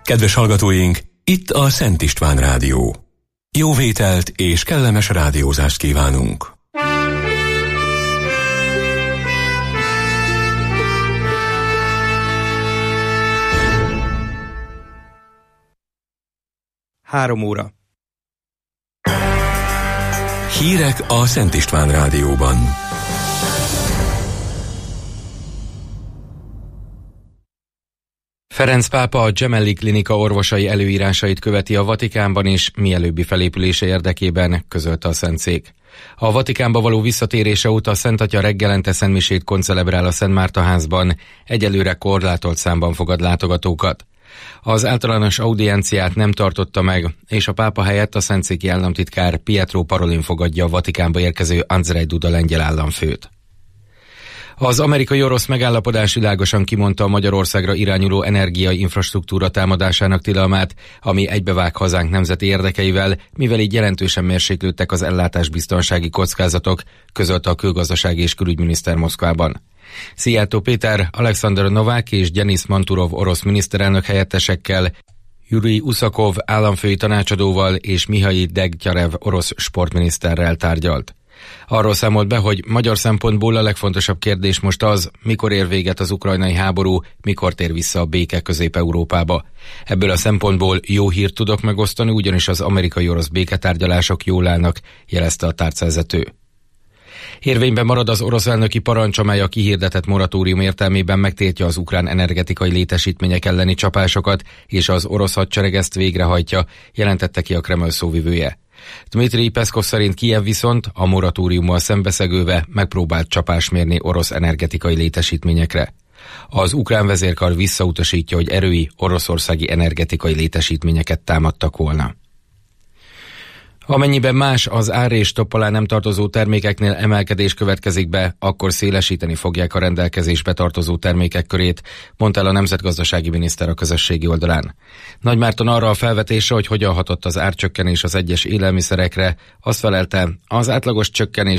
Kedves hallgatóink, itt a Szent István Rádió. Jó vételt és kellemes rádiózást kívánunk! Három óra. Hírek a Szent István Rádióban. Ferenc pápa a Gemelli Klinika orvosai előírásait követi a Vatikánban is, mielőbbi felépülése érdekében, közölte a Szentszék. A Vatikánba való visszatérése óta a Szent Atya reggelente szentmisét koncelebrál a Szent Márta házban, egyelőre korlátolt számban fogad látogatókat. Az általános audienciát nem tartotta meg, és a pápa helyett a szentszéki államtitkár Pietro Parolin fogadja a Vatikánba érkező Andrzej Duda lengyel államfőt. Az amerikai-orosz megállapodás világosan kimondta a Magyarországra irányuló energiai infrastruktúra támadásának tilalmát, ami egybevág hazánk nemzeti érdekeivel, mivel így jelentősen mérséklődtek az ellátásbiztonsági kockázatok, közölte a külgazdasági és külügyminiszter Moszkvában. Szijjártó Péter, Alexander Novák és Denis Manturov orosz miniszterelnök helyettesekkel, Jurij Uszakov államfői tanácsadóval és Mihail Degtyarev orosz sportminiszterrel tárgyalt. Arról számolt be, hogy magyar szempontból a legfontosabb kérdés most az, mikor ér véget az ukrajnai háború, mikor tér vissza a béke Közép-Európába. Ebből a szempontból jó hírt tudok megosztani, ugyanis az amerikai-orosz béketárgyalások jól állnak, jelezte a tárcavezető. Érvényben marad az orosz elnöki parancs, amely a kihirdetett moratórium értelmében megtiltja az ukrán energetikai létesítmények elleni csapásokat, és az orosz hadsereg ezt végrehajtja, jelentette ki a Kreml szóvivője. Dmitrij Peszkov szerint Kijev viszont a moratóriummal szembeszegülve megpróbált csapást mérni orosz energetikai létesítményekre. Az ukrán vezérkar visszautasítja, hogy erői oroszországi energetikai létesítményeket támadtak volna. Amennyiben más az ár és topp alá nem tartozó termékeknél emelkedés következik be, akkor szélesíteni fogják a rendelkezésbe tartozó termékek körét, mondta el a nemzetgazdasági miniszter a közösségi oldalán. Nagy Márton arra a felvetésre, hogy hogyan hatott az árcsökkenés az egyes élelmiszerekre, azt felelte, az átlagos csökkenés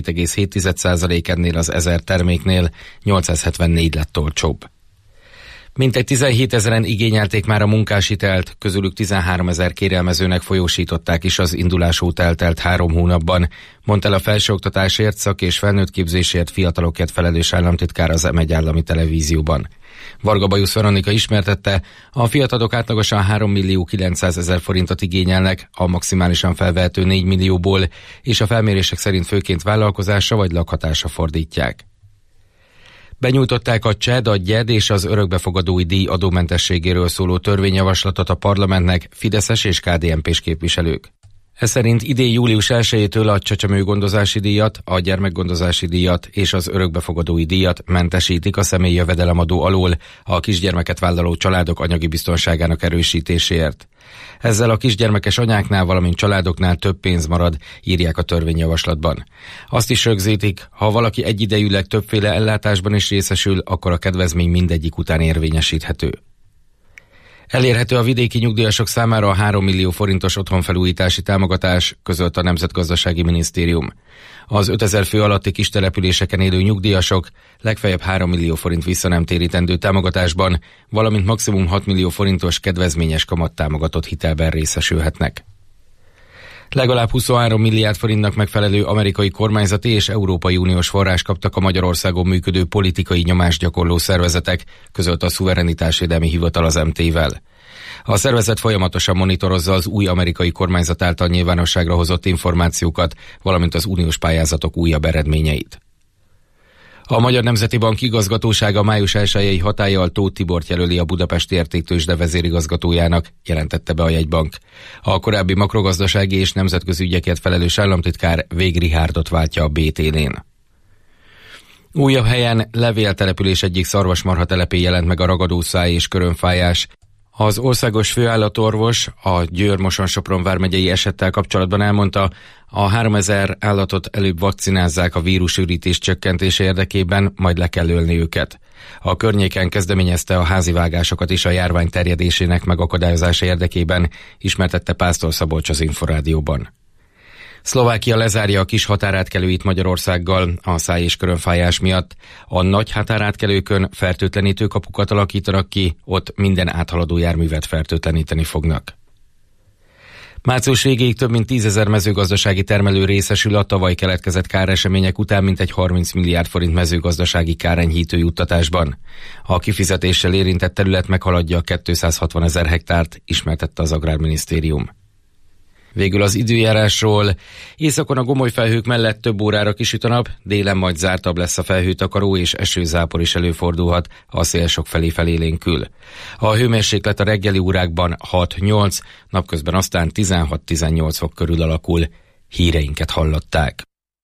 17,7% ennél az 1000 terméknél, 874 lett olcsóbb. Mintegy 17 000-en igényelték már a munkáshitelt, közülük 13 000 kérelmezőnek folyósították is az indulás óta eltelt 3 hónapban, mondta el a felsőoktatásért, szak- és felnőttképzésért fiatalokért felelős államtitkár az M1 állami televízióban. Varga Bajusz Veronika ismertette, a fiatalok átlagosan 3 900 000 forintot igényelnek, a maximálisan felvehető 4 millióból, és a felmérések szerint főként vállalkozásra vagy lakhatásra fordítják. Benyújtották a CSED, a GYED és az örökbefogadói díj adómentességéről szóló törvényjavaslatot a parlamentnek fideszes és KDNP-s képviselők. Ez szerint idén július 1-től a csecsemőgondozási díjat, a gyermekgondozási díjat és az örökbefogadói díjat mentesítik a személyi jövedelemadó alól a kisgyermeket vállaló családok anyagi biztonságának erősítéséért. Ezzel a kisgyermekes anyáknál, valamint családoknál több pénz marad, írják a törvényjavaslatban. Azt is rögzítik, ha valaki egyidejűleg többféle ellátásban is részesül, akkor a kedvezmény mindegyik után érvényesíthető. Elérhető a vidéki nyugdíjasok számára a 3 millió forintos otthonfelújítási támogatás, közölte a Nemzetgazdasági Minisztérium. Az 5000 fő alatti kistelepüléseken élő nyugdíjasok legfeljebb 3 millió forint visszanemtérítendő támogatásban, valamint maximum 6 millió forintos kedvezményes kamattámogatott hitelben részesülhetnek. Legalább 23 milliárd forintnak megfelelő amerikai kormányzati és Európai Uniós forrás kaptak a Magyarországon működő politikai nyomásgyakorló szervezetek, közölte a Szuverenitásvédelmi Hivatal az MT-vel. A szervezet folyamatosan monitorozza az új amerikai kormányzat által nyilvánosságra hozott információkat, valamint az uniós pályázatok újabb eredményeit. A Magyar Nemzeti Bank igazgatósága május 1-i hatállyal Tóth Tibort jelöli a Budapesti Értéktőzsde vezérigazgatójának, jelentette be a jegybank. A korábbi makrogazdasági és nemzetközi ügyekért felelős államtitkár Vég Rihárdot váltja a BT-n. Újabb helyen levéltelepülés egyik szarvasmarha telepén jelent meg a ragadószáj és körömfájás. Az országos főállatorvos a Győr-Moson-Sopron vármegyei esettel kapcsolatban elmondta, a 3000 állatot előbb vakcinázzák a vírusürítés csökkentése érdekében, majd le kell ölni őket. A környéken kezdeményezte a házi vágásokat is a járvány terjedésének megakadályozása érdekében, ismertette Pásztor Szabolcs az Inforádióban. Szlovákia lezárja a kis határátkelőit Magyarországgal a száj- és körönfájás miatt. A nagy határátkelőkön fertőtlenítő kapukat alakítanak ki, ott minden áthaladó járművet fertőtleníteni fognak. Március végéig több mint 10 000 mezőgazdasági termelő részesül a tavaly keletkezett káresemények után mintegy 30 milliárd forint mezőgazdasági kárenyhítő juttatásban. A kifizetéssel érintett terület meghaladja 260 000 hektárt, ismertette az Agrárminisztérium. Végül az időjárásról. Északon a gomoly felhők mellett több órára kisüt a nap, délen majd zártabb lesz a felhőtakaró és esőzápor is előfordulhat, a szél sokfelé felélénkül. A hőmérséklet a reggeli órákban 6-8, napközben aztán 16-18 fok körül alakul. Híreinket hallották.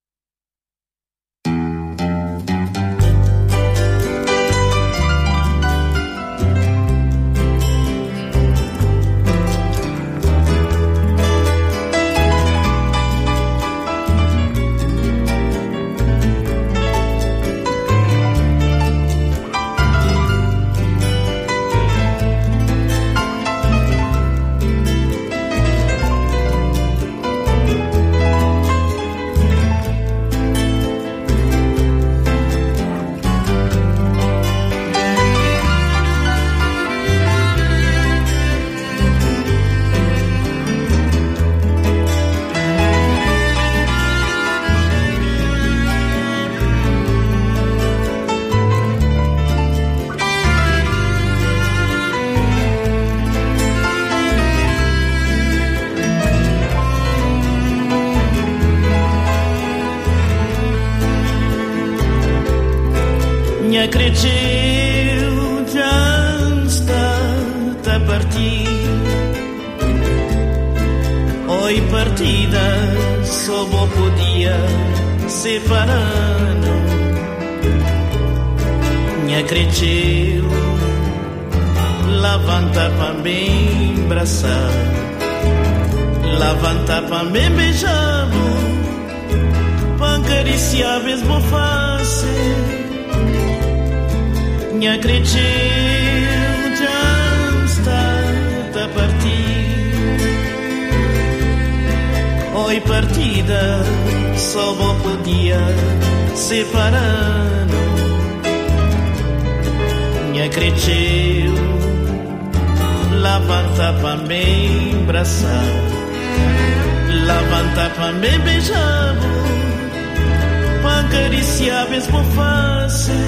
Cresceu já a partir. Oi partida só podia separando. Minha cresceu levanta para bem abraçar, levanta para bem beijar, para acariciar mesmo face. Minha cresceu já está a partir. Oi partida só podia separando. Minha cresceu levanta para me abraçar, levanta para me beijar, para acariciar mesmo face.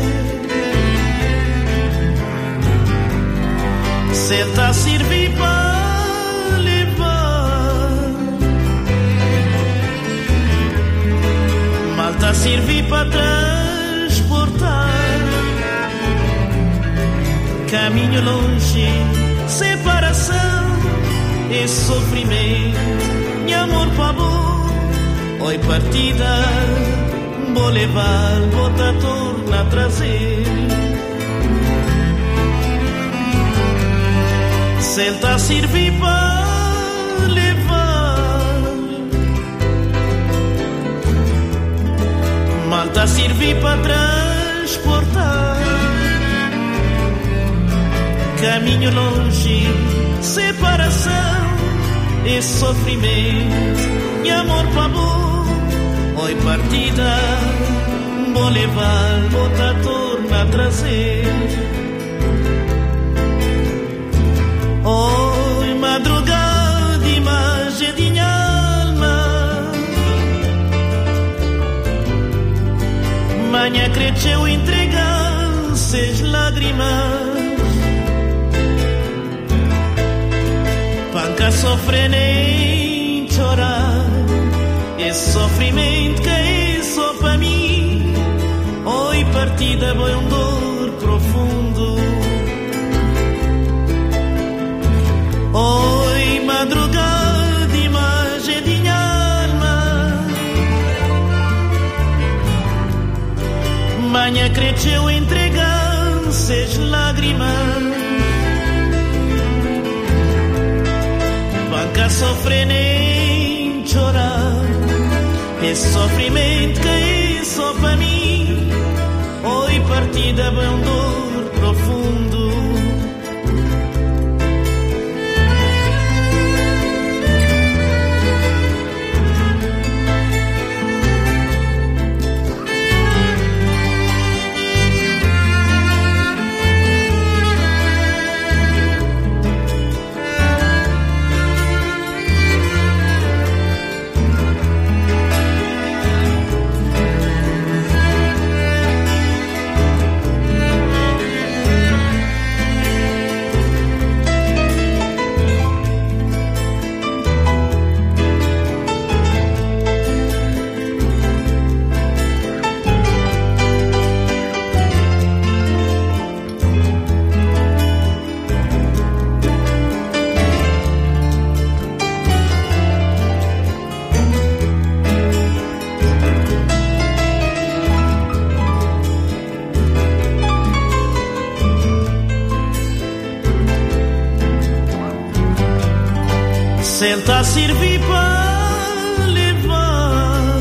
Senta a servir para levar, malta a servir para transportar. Caminho longe, separação e sofrimento. Meu amor para bom, oi partida, vou levar, vou te tornar a trazer. Senta a servir para levar, malta a servir para transportar. Caminho longe, separação e sofrimento. Meu amor para bom, oi partida, vou levar, vou te tornar a trazer. Oi, madrugada, imagem de minha alma. Manhã cresceu entregar seis lágrimas. Panca sofre nem chorar. Esse sofrimento que é só para mim. Oi, partida, foi dor profundo. Oi, madrugada, imagem de minha alma. Manhã cresceu entregando seis lágrimas. Banca sofre nem chorar. Esse sofrimento que é só para mim. Oi, partida, bem dor profundo. Senta servir para levar,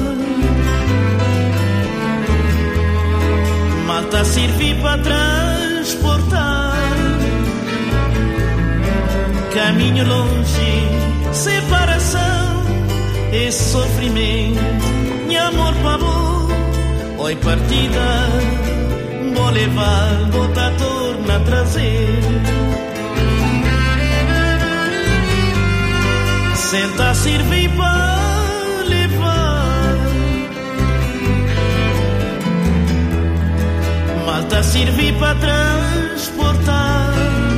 malta servir para transportar. Caminho longe, separação e sofrimento. Meu amor para amor, oi partida, vou levar, vou tá torna a trazer. Senta servir para levar, malta servir para transportar.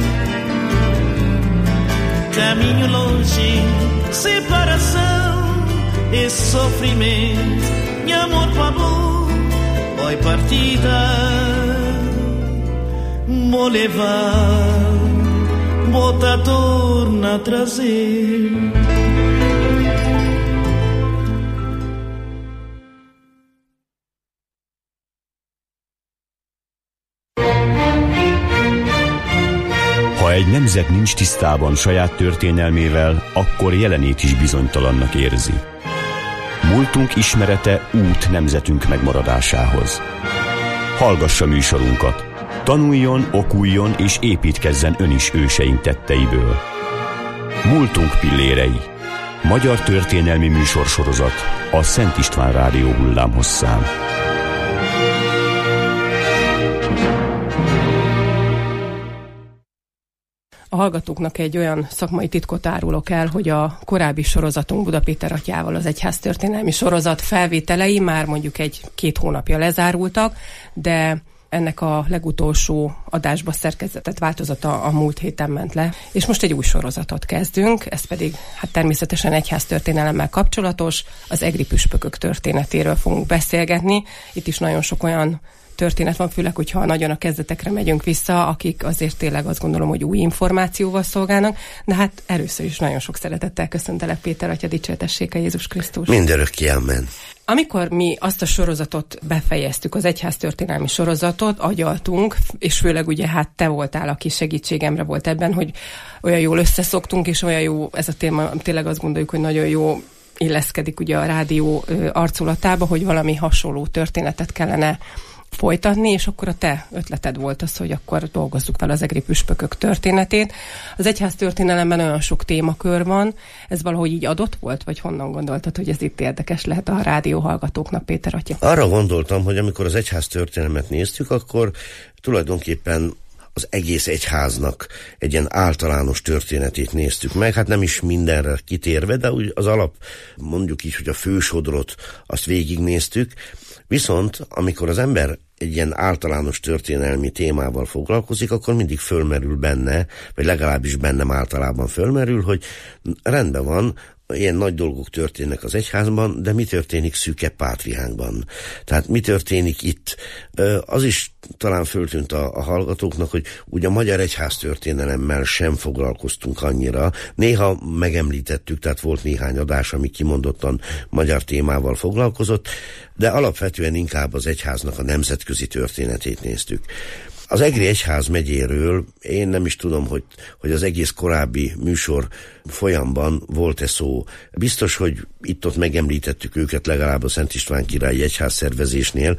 Caminho longe, separação e sofrimento. Meu amor para amor, oi partida, vou levar, vou tá torna a trazer. Ha egy nemzet nincs tisztában saját történelmével, akkor jelenét is bizonytalannak érzi. Múltunk ismerete út nemzetünk megmaradásához. Hallgassa műsorunkat. Tanuljon, okuljon és építkezzen ön is őseink tetteiből. Múltunk pillérei. Magyar történelmi műsorsorozat a Szent István Rádió hullámhosszán. A hallgatóknak egy olyan szakmai titkot árulok el, hogy a korábbi sorozatunk Buda Péter atyával, az egyháztörténelmi sorozat felvételei már mondjuk 1-2 hónapja lezárultak, de ennek a legutolsó adásba szerkezetett változata a múlt héten ment le, és most egy új sorozatot kezdünk, ez pedig hát természetesen egyháztörténelemmel kapcsolatos, az egri püspökök történetéről fogunk beszélgetni. Itt is nagyon sok olyan történet van, főleg, hogyha nagyon a kezdetekre megyünk vissza, akik azért tényleg azt gondolom, hogy új információval szolgálnak, de hát először is nagyon sok szeretettel köszöntelek, Péter atya, dicsértessék a Jézus Krisztus. Mindörökké, amen. Amikor mi azt a sorozatot befejeztük, az egyháztörténelmi sorozatot, agyaltunk, és főleg ugye hát te voltál, aki segítségemre volt ebben, hogy olyan jól összeszoktunk, és olyan jó ez a téma, tényleg azt gondoljuk, hogy nagyon jó illeszkedik ugye a rádió arculatába, hogy valami hasonló történetet kellene folytatni, és akkor a te ötleted volt az, hogy akkor dolgozzuk fel az egri püspökök történetét. Az egyház történelemben olyan sok témakör van, ez valahogy így adott volt, vagy honnan gondoltad, hogy ez itt érdekes lehet a rádió hallgatóknak, Péter atya? Arra gondoltam, hogy amikor az egyház történelmet néztük, akkor tulajdonképpen az egész egyháznak egy ilyen általános történetét néztük meg, hát nem is mindenre kitérve, de úgy az alap, mondjuk így, hogy a fősodrot, azt végignéztük. Viszont amikor az ember egy ilyen általános történelmi témával foglalkozik, akkor mindig fölmerül benne, vagy legalábbis bennem általában fölmerül, hogy rendben van, ilyen nagy dolgok történnek az egyházban, de mi történik szűkebb pátriánkban? Tehát mi történik itt? Az is talán föltűnt a hallgatóknak, hogy ugye a magyar egyház történelemmel sem foglalkoztunk annyira. Néha megemlítettük, tehát volt néhány adás, ami kimondottan magyar témával foglalkozott, de alapvetően inkább az egyháznak a nemzetközi történetét néztük. Az egri egyház megyéről én nem is tudom, hogy az egész korábbi műsor folyamban volt-e szó. Biztos, hogy itt-ott megemlítettük őket legalább a Szent István királyi egyház szervezésnél,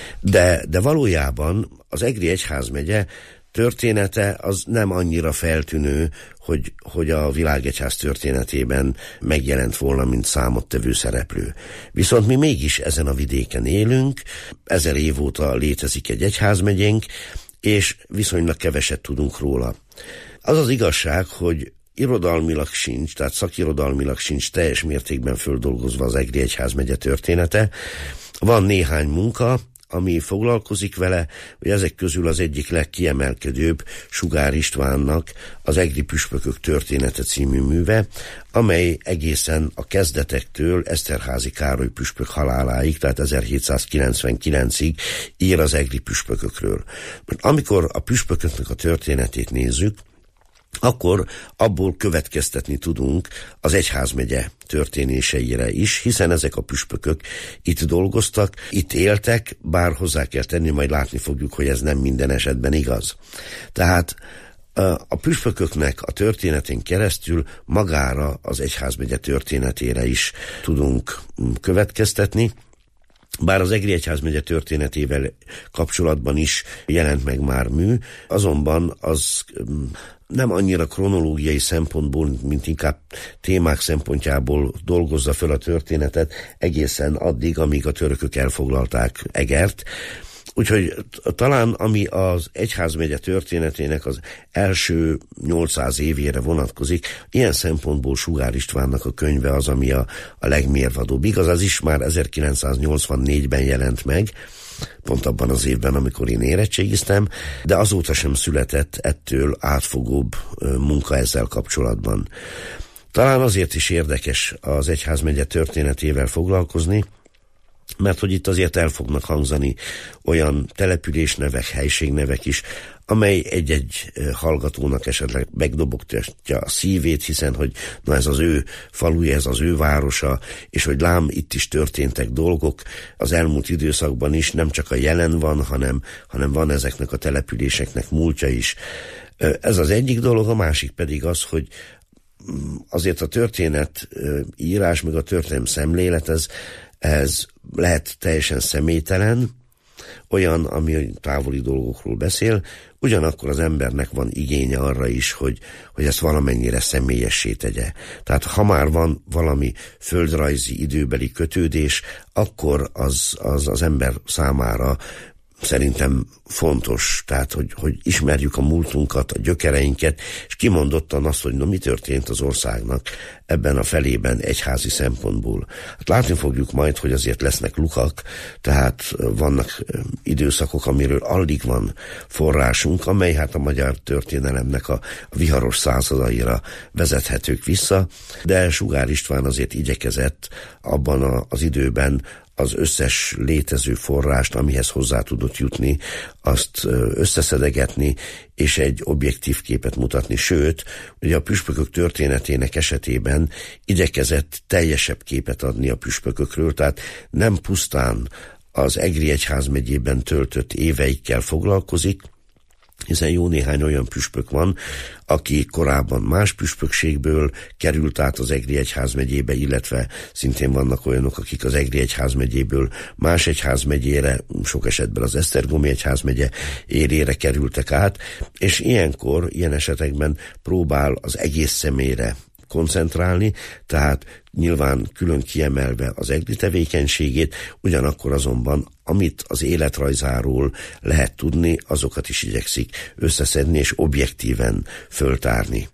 de valójában az egri egyházmegye története az nem annyira feltűnő, hogy a világegyház történetében megjelent volna, mint számottevő szereplő. Viszont mi mégis ezen a vidéken élünk, 1000 év óta létezik egy egyházmegyénk, és viszonylag keveset tudunk róla. Az az igazság, hogy irodalmilag sincs, tehát szakirodalmilag sincs teljes mértékben földolgozva az egri egyházmegye története. Van néhány munka, ami foglalkozik vele, hogy ezek közül az egyik legkiemelkedőbb Sugár Istvánnak az Egri püspökök története című műve, amely egészen a kezdetektől Eszterházy Károly püspök haláláig, tehát 1799-ig ír az egri püspökökről. Amikor a püspököknek a történetét nézzük, akkor abból következtetni tudunk az egyházmegye történéseire is, hiszen ezek a püspökök itt dolgoztak, itt éltek, bár hozzá kell tenni, majd látni fogjuk, hogy ez nem minden esetben igaz. Tehát A püspököknek a történetén keresztül magára az egyházmegye történetére is tudunk következtetni, bár az Egri egyházmegye történetével kapcsolatban is jelent meg már mű, azonban az nem annyira kronológiai szempontból, mint inkább témák szempontjából dolgozza föl a történetet egészen addig, amíg a törökök elfoglalták Egert. Úgyhogy talán ami az egyházmegye történetének az első 800 évére vonatkozik, ilyen szempontból Sugár Istvánnak a könyve az, ami a legmérvadóbb. Igaz, az is már 1984-ben jelent meg, pont abban az évben, amikor én érettségiztem, de azóta sem született ettől átfogóbb munka ezzel kapcsolatban. Talán azért is érdekes az egyházmegye történetével foglalkozni, mert hogy itt azért el fognak hangzani olyan településnevek, helységnevek is, amely egy-egy hallgatónak esetleg megdobogtatja a szívét, hiszen hogy na ez az ő faluja, ez az ő városa, és hogy lám itt is történtek dolgok az elmúlt időszakban is, nem csak a jelen van, hanem van ezeknek a településeknek múltja is. Ez az egyik dolog, a másik pedig az, hogy azért a történet írás, meg a történelem szemlélet, ez lehet teljesen személytelen, olyan, ami távoli dolgokról beszél, ugyanakkor az embernek van igénye arra is, hogy ezt valamennyire személyessé tegye. Tehát ha már van valami földrajzi időbeli kötődés, akkor az ember számára szerintem fontos, tehát hogy ismerjük a múltunkat, a gyökereinket, és kimondottan azt, hogy mi történt az országnak ebben a felében egyházi szempontból. Hát látni fogjuk majd, hogy azért lesznek lukak, tehát vannak időszakok, amiről alig van forrásunk, amely hát a magyar történelemnek a viharos századaira vezethetők vissza, de Sugár István azért igyekezett abban az időben az összes létező forrást, amihez hozzá tudott jutni, azt összeszedegetni, és egy objektív képet mutatni. Sőt, ugye a püspökök történetének esetében igyekezett teljesebb képet adni a püspökökről, tehát nem pusztán az Egri egyházmegyében töltött éveikkel foglalkozik, hiszen jó néhány olyan püspök van, aki korábban más püspökségből került át az Egri egyházmegyébe, illetve szintén vannak olyanok, akik az Egri egyházmegyéből más egyházmegyére, sok esetben az Esztergomi egyházmegye érére kerültek át, és ilyenkor, ilyen esetekben próbál az egész személyre koncentrálni, tehát nyilván külön kiemelve az egri tevékenységét, ugyanakkor azonban, amit az életrajzáról lehet tudni, azokat is igyekszik összeszedni és objektíven föltárni.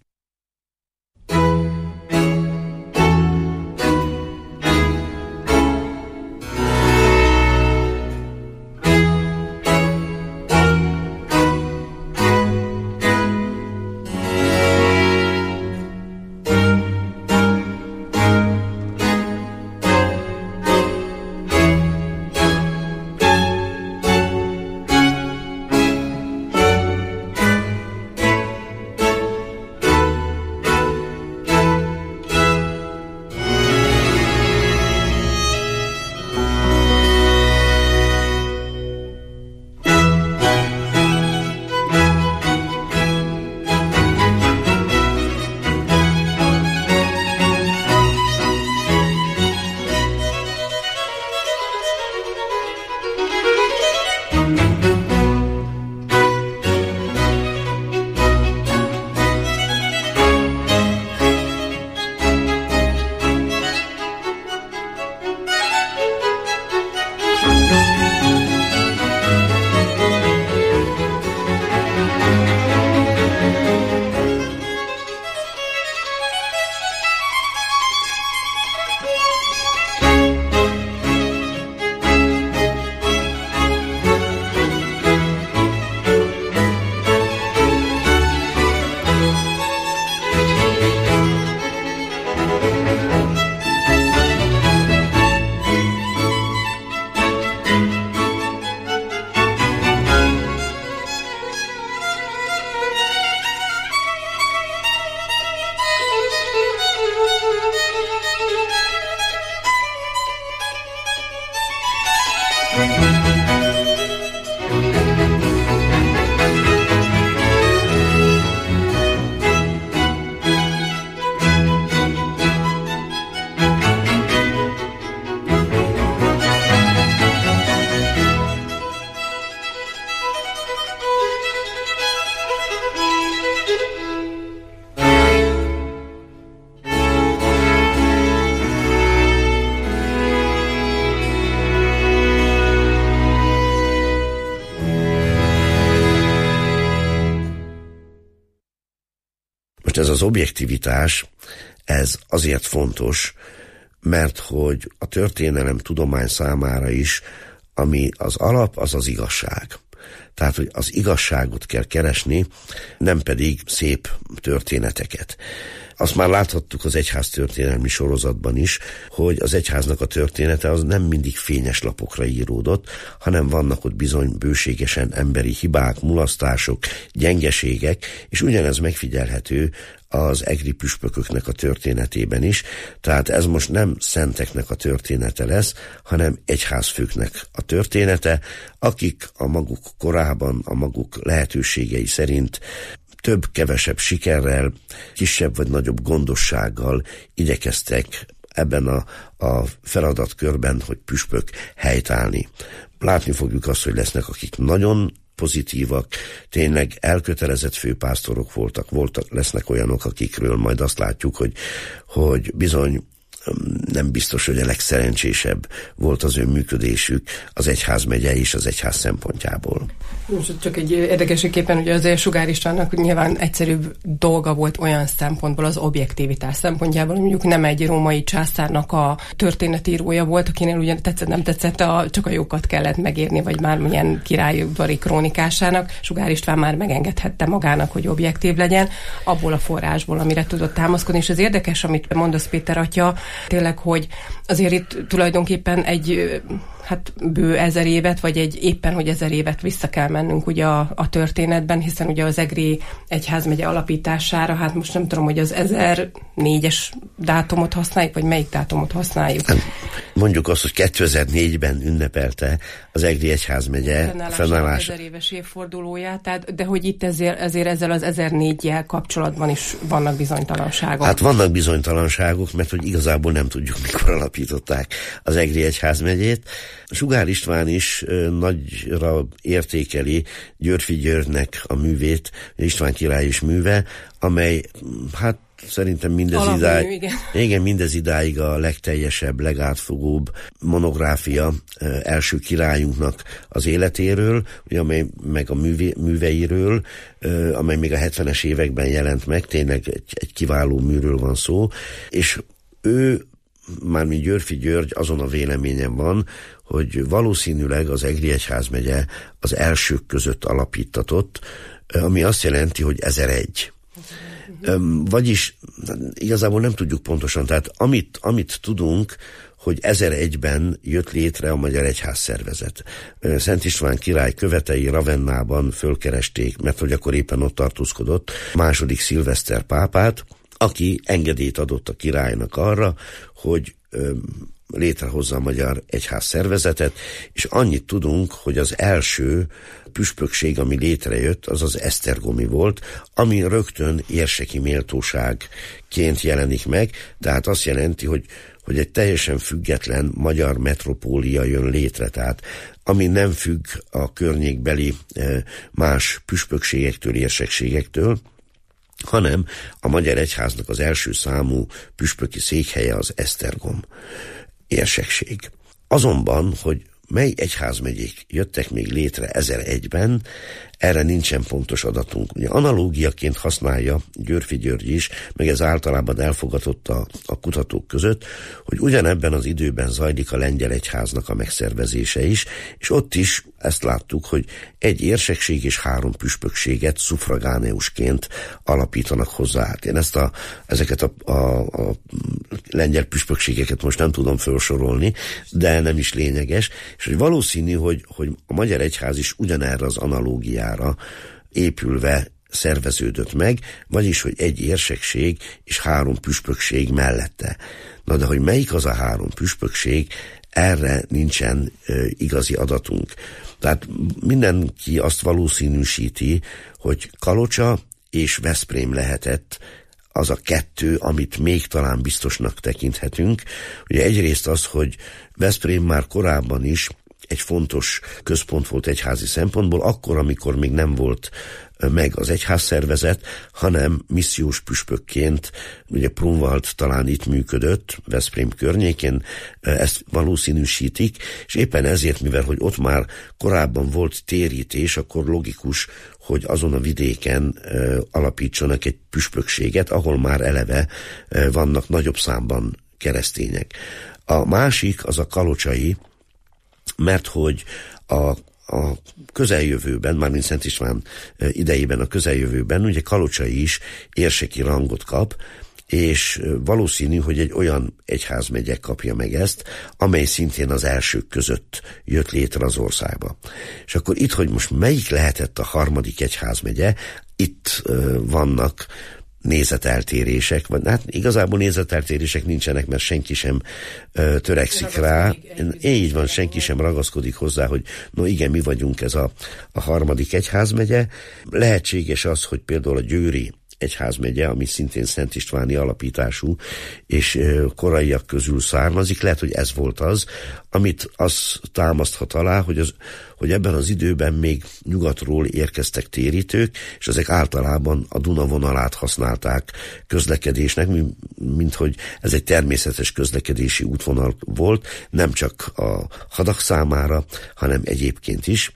ez az objektivitás, ez azért fontos, mert hogy a történelem tudomány számára is, ami az alap, az az igazság. Tehát, hogy az igazságot kell keresni, nem pedig szép történeteket. Azt már láthattuk az egyház történelmi sorozatban is, hogy az egyháznak a története az nem mindig fényes lapokra íródott, hanem vannak ott bizony bőségesen emberi hibák, mulasztások, gyengeségek, és ugyanez megfigyelhető az egri püspököknek a történetében is, tehát ez most nem szenteknek a története lesz, hanem egyházfőknek a története, akik a maguk korában, a maguk lehetőségei szerint több-kevesebb sikerrel, kisebb vagy nagyobb gondossággal igyekeztek ebben a feladatkörben, hogy püspök helytállni. Látni fogjuk azt, hogy lesznek, akik nagyon pozitívak, tényleg elkötelezett főpásztorok lesznek olyanok, akikről majd azt látjuk, hogy bizony nem biztos, hogy a legszerencsésebb volt az ő működésük az egyházmegye és az egyház szempontjából. Most csak egy érdekességképpen, ugye azért Sugár Istvánnak nyilván egyszerűbb dolga volt olyan szempontból, az objektivitás szempontjából, mondjuk nem egy római császárnak a történetírója volt, akinél ugye tetszett, nem tetszett, csak a jókat kellett megírni, vagy már milyen királyudvari krónikásának. Sugár István már megengedhette magának, hogy objektív legyen, abból a forrásból, amire tudott támaszkodni. És az érdekes, amit mondasz, Péter atya, tényleg, hogy azért itt tulajdonképpen egy bő 1000 évet, vagy éppen, hogy 1000 évet vissza kell mennünk ugye a történetben, hiszen ugye az egri egyházmegye alapítására, hát most nem tudom, hogy az 1004-es dátumot használjuk, vagy melyik dátumot használjuk. Mondjuk azt, hogy 2004-ben ünnepelte az egri egyházmegye fennállás 1000 éves évfordulóját, tehát, de hogy itt ezért ezzel az 1004-jel kapcsolatban is vannak bizonytalanságok. Hát vannak bizonytalanságok, mert hogy igazából nem tudjuk, mikor alapították az egri egyházmegyét. Sugár István is nagyra értékeli Györffy Györgynek a művét, István király is műve, amely hát szerintem mindez idáig a legteljesebb, legátfogóbb monográfia első királyunknak az életéről, amely meg a műveiről, amely még a 70-es években jelent meg, tényleg egy kiváló műről van szó, és ő, mármint Györffy György azon a véleményen van, hogy valószínűleg az egri egyházmegye az elsők között alapítatott, ami azt jelenti, hogy 1001. Vagyis igazából nem tudjuk pontosan, tehát amit tudunk, hogy 1001-ben jött létre a Magyar Egyház szervezet. Szent István király követei Ravennában fölkeresték, mert hogy akkor éppen ott tartózkodott, második Szilveszter pápát, aki engedélyt adott a királynak arra, hogy létrehozza a Magyar Egyház szervezetet, és annyit tudunk, hogy az első püspökség, ami létrejött, az az esztergomi volt, ami rögtön érseki méltóságként jelenik meg, tehát azt jelenti, hogy egy teljesen független magyar metropólia jön létre, tehát ami nem függ a környékbeli más püspökségektől, érsekségektől, hanem a Magyar Egyháznak az első számú püspöki székhelye az Esztergom érsekség. Azonban, hogy mely egyházmegyék jöttek még létre 1001-ben, erre nincsen pontos adatunk. Ugye analógiaként használja Györffy György is, meg ez általában elfogadott a kutatók között, hogy ugyanebben az időben zajlik a lengyel egyháznak a megszervezése is, és ott is ezt láttuk, hogy egy érsekség és 3 püspökséget szufragáneusként alapítanak hozzá. Hát én ezeket a lengyel püspökségeket most nem tudom felsorolni, de nem is lényeges, és hogy valószínű, hogy a Magyar Egyház is ugyanerre az analógiára épülve szerveződött meg, vagyis, hogy egy érsekség és 3 püspökség mellette. Na de hogy melyik az a 3 püspökség, erre nincsen igazi adatunk. Tehát mindenki azt valószínűsíti, hogy Kalocsa és Veszprém lehetett az a 2, amit még talán biztosnak tekinthetünk. Ugye egyrészt az, hogy Veszprém már korábban is egy fontos központ volt egyházi szempontból, akkor, amikor még nem volt meg az egyházszervezet, hanem missziós püspökként, ugye Prunwald talán itt működött, Veszprém környékén, ezt valószínűsítik, és éppen ezért, mivel hogy ott már korábban volt térítés, akkor logikus, hogy azon a vidéken alapítsanak egy püspökséget, ahol már eleve vannak nagyobb számban keresztények. A másik az a kalocsai, mert hogy a közeljövőben, mármint Szent István idejében a közeljövőben, ugye Kalocsai is érseki rangot kap, és valószínű, hogy egy olyan egyházmegye kapja meg ezt, amely szintén az elsők között jött létre az országba. És akkor itt, hogy most melyik lehetett a harmadik egyházmegye, itt vannak nézeteltérések, vagy hát igazából nézeteltérések nincsenek, mert senki sem törekszik rá. Így van, senki sem ragaszkodik hozzá, hogy no igen, mi vagyunk ez a harmadik egyházmegye. Lehetséges az, hogy például a győri egyházmegye, ami szintén Szent Istváni alapítású, és koraiak közül származik, lehet, hogy ez volt az, amit az támaszthat alá, hogy ebben az időben még nyugatról érkeztek térítők, és ezek általában a Duna vonalát használták közlekedésnek, mint hogy ez egy természetes közlekedési útvonal volt, nem csak a hadak számára, hanem egyébként is.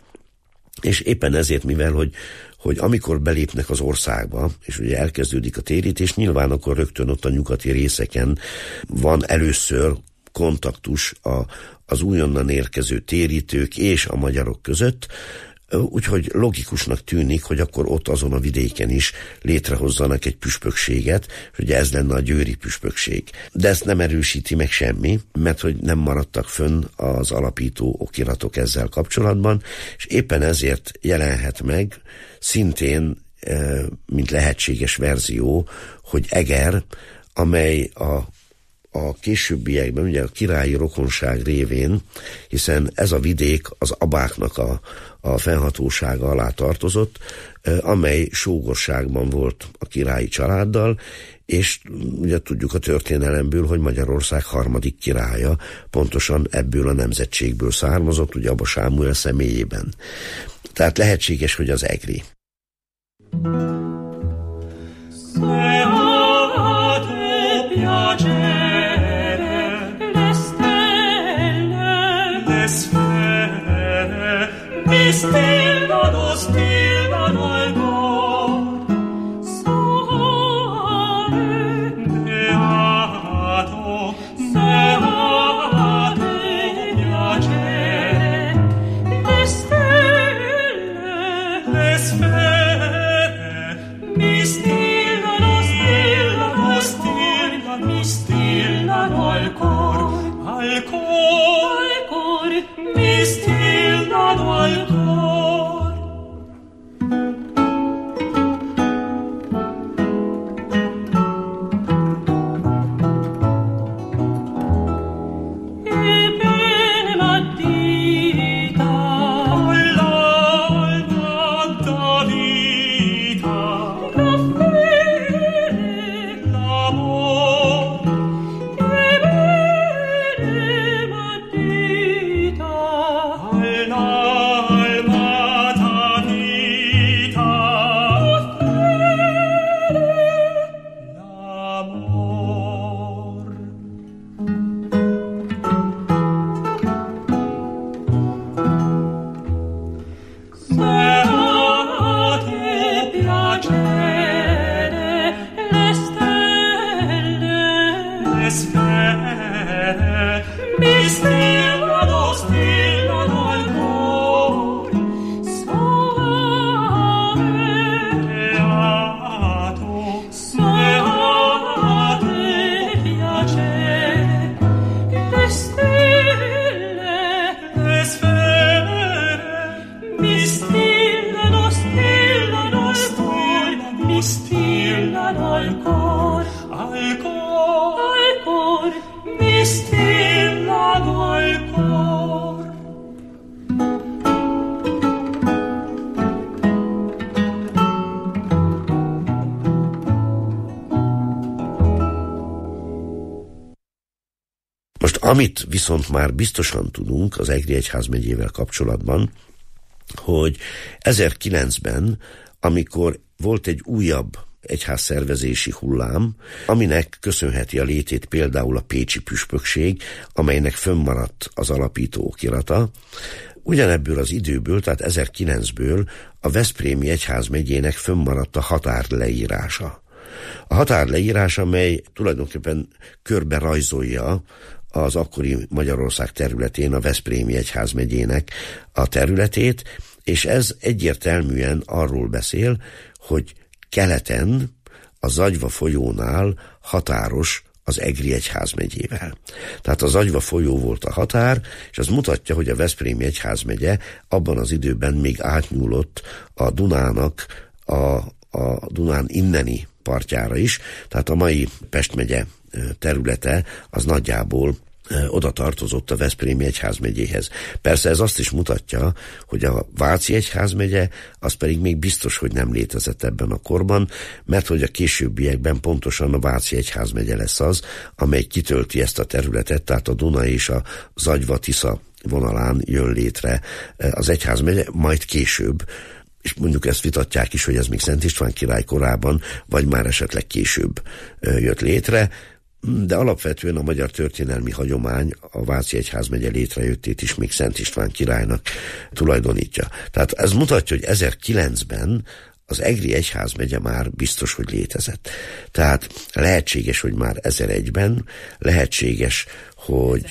És éppen ezért, mivel hogy amikor belépnek az országba, és ugye elkezdődik a térítés, nyilván akkor rögtön ott a nyugati részeken van először kontaktus az újonnan érkező térítők és a magyarok között, úgyhogy logikusnak tűnik, hogy akkor ott azon a vidéken is létrehozzanak egy püspökséget, és ugye ez lenne a győri püspökség. De ezt nem erősíti meg semmi, mert hogy nem maradtak fönn az alapító okiratok ezzel kapcsolatban, és éppen ezért jelenhet meg szintén, mint lehetséges verzió, hogy Eger, amely a későbbiekben, ugye a királyi rokonság révén, hiszen ez a vidék az abáknak a fennhatósága alá tartozott, amely sógorságban volt a királyi családdal, és ugye tudjuk a történelemből, hogy Magyarország harmadik királya pontosan ebből a nemzetségből származott, ugye Aba Sámuel személyében. Tehát lehetséges, hogy az egri. Amit viszont már biztosan tudunk az Egri egyházmegyével kapcsolatban, hogy 1009-ben, amikor volt egy újabb egyházszervezési hullám, aminek köszönheti a létét például a pécsi püspökség, amelynek fönnmaradt az alapító okirata, ugyanebből az időből, tehát 1009-ből a veszprémi egyházmegyének fönnmaradt a határleírása. A határleírás, amely tulajdonképpen körbe rajzolja az akkori Magyarország területén a veszprémi egyházmegyének a területét, és ez egyértelműen arról beszél, hogy keleten a Zagyva folyónál határos az Egri egyházmegyével. Tehát a Zagyva folyó volt a határ, és az mutatja, hogy a veszprémi egyházmegye abban az időben még átnyúlott a Dunának a Dunán inneni partjára is, tehát a mai Pest megye területe az nagyjából oda tartozott a veszprémi egyházmegyéhez. Persze ez azt is mutatja, hogy a váci egyházmegye az pedig még biztos, hogy nem létezett ebben a korban, mert hogy a későbbiekben pontosan a váci egyházmegye lesz az, amely kitölti ezt a területet, tehát a Duna és a Zagyva-Tisza vonalán jön létre az egyházmegye, majd később, és mondjuk ezt vitatják is, hogy ez még Szent István király korában, vagy már esetleg később jött létre, de alapvetően a magyar történelmi hagyomány a váci egyházmegye létrejöttét is még Szent István királynak tulajdonítja. Tehát ez mutatja, hogy 1009-ben az Egri egyházmegye már biztos, hogy létezett. Tehát lehetséges, hogy már 1001-ben, lehetséges, hogy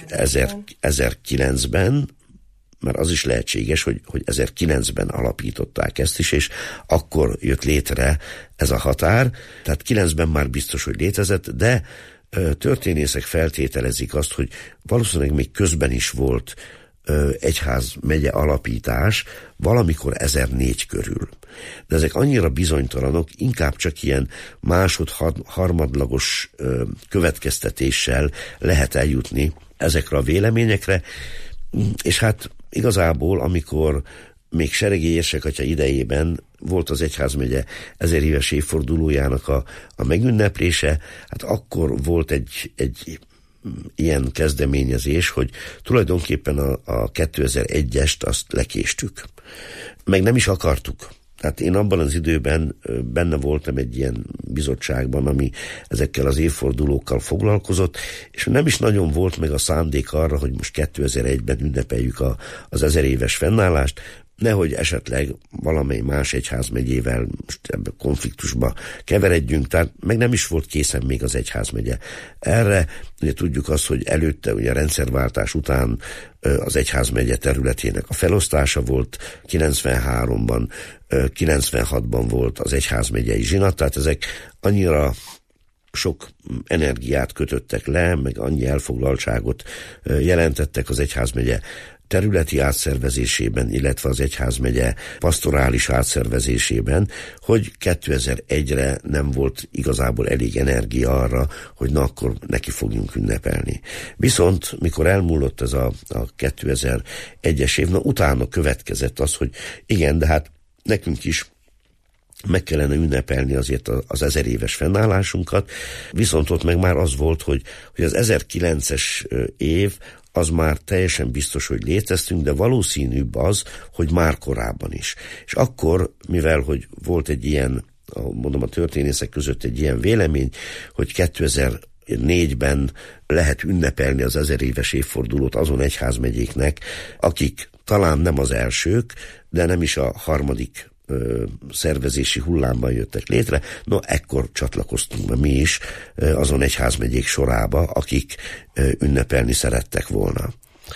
1009-ben, mert az is lehetséges, hogy 1009-ben alapították ezt is, és akkor jött létre ez a határ. Tehát 9-ben már biztos, hogy létezett, de történészek feltételezik azt, hogy valószínűleg még közben is volt egyházmegye alapítás, valamikor 1004 körül. De ezek annyira bizonytalanok, inkább csak ilyen harmadlagos következtetéssel lehet eljutni ezekre a véleményekre, és hát igazából, amikor még Seregi érsekatya idejében volt az egyházmegye 1000 éves évfordulójának a megünneplése, hát akkor volt egy ilyen kezdeményezés, hogy tulajdonképpen a 2001-est azt lekéstük. Meg nem is akartuk. Tehát én abban az időben benne voltam egy ilyen bizottságban, ami ezekkel az évfordulókkal foglalkozott, és nem is nagyon volt meg a szándék arra, hogy most 2001-ben ünnepeljük az 1000 éves fennállást, nehogy esetleg valamely más egyházmegyével most ebbe konfliktusba keveredjünk, tehát meg nem is volt készen még az egyházmegye. Erre ugye tudjuk azt, hogy előtte ugye a rendszerváltás után az egyházmegye területének a felosztása volt 93-ban, 96-ban volt az egyházmegyei zsinat, tehát ezek annyira sok energiát kötöttek le, meg annyi elfoglaltságot jelentettek az egyházmegye területi átszervezésében, illetve az egyházmegye pastorális átszervezésében, hogy 2001-re nem volt igazából elég energia arra, hogy na akkor neki fogjunk ünnepelni. Viszont mikor elmúlott ez a 2001-es év, utána következett az, hogy igen, de hát nekünk is meg kellene ünnepelni azért az 1000 éves fennállásunkat, viszont ott meg már az volt, hogy az 1009-es év az már teljesen biztos, hogy léteztünk, de valószínűbb az, hogy már korábban is. És akkor, mivel hogy volt egy ilyen, mondom a történészek között egy ilyen vélemény, hogy 2004-ben lehet ünnepelni az 1000 éves évfordulót azon egyházmegyéknek, akik talán nem az elsők, de nem is a harmadik szervezési hullámban jöttek létre. No, ekkor csatlakoztunk be mi is azon egyházmegyék sorába, akik ünnepelni szerettek volna.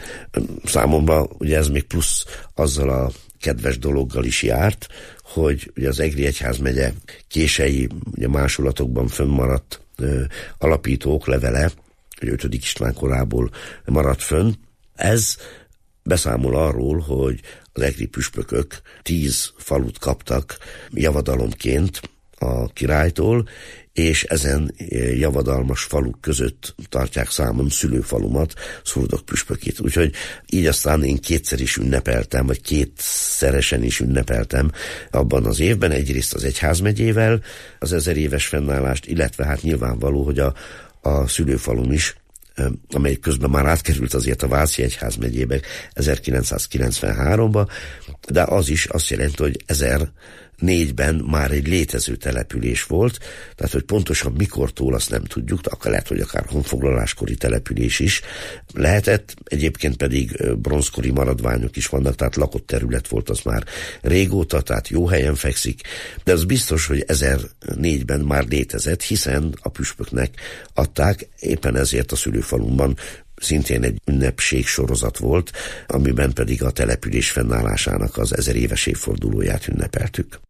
Számomra ugye ez még plusz azzal a kedves dologgal is járt, hogy ugye az Egri egyházmegye kései ugye másolatokban fönnmaradt alapító oklevele, ugye 5. István korából maradt fönn. Ez beszámol arról, hogy az egri püspökök 10 falut kaptak javadalomként a királytól, és ezen javadalmas faluk között tartják számon szülőfalumat, Szurdok püspökét. Úgyhogy így aztán én kétszer is ünnepeltem, vagy kétszeresen is ünnepeltem abban az évben, egyrészt az egyházmegyével az 1000 éves fennállást, illetve hát nyilvánvaló, hogy a szülőfalum is amely közben már átkerült azért a Váci egyházmegyébe 1993-ba, de az is azt jelenti, hogy 1004-ben már egy létező település volt, tehát hogy pontosan mikortól azt nem tudjuk, de akkor lehet, hogy akár honfoglaláskori település is lehetett, egyébként pedig bronzkori maradványok is vannak, tehát lakott terület volt az már régóta, tehát jó helyen fekszik, de az biztos, hogy 1004-ben már létezett, hiszen a püspöknek adták, éppen ezért a szülőfalumban szintén egy ünnepség sorozat volt, amiben pedig a település fennállásának az 1000 éves évfordulóját ünnepeltük.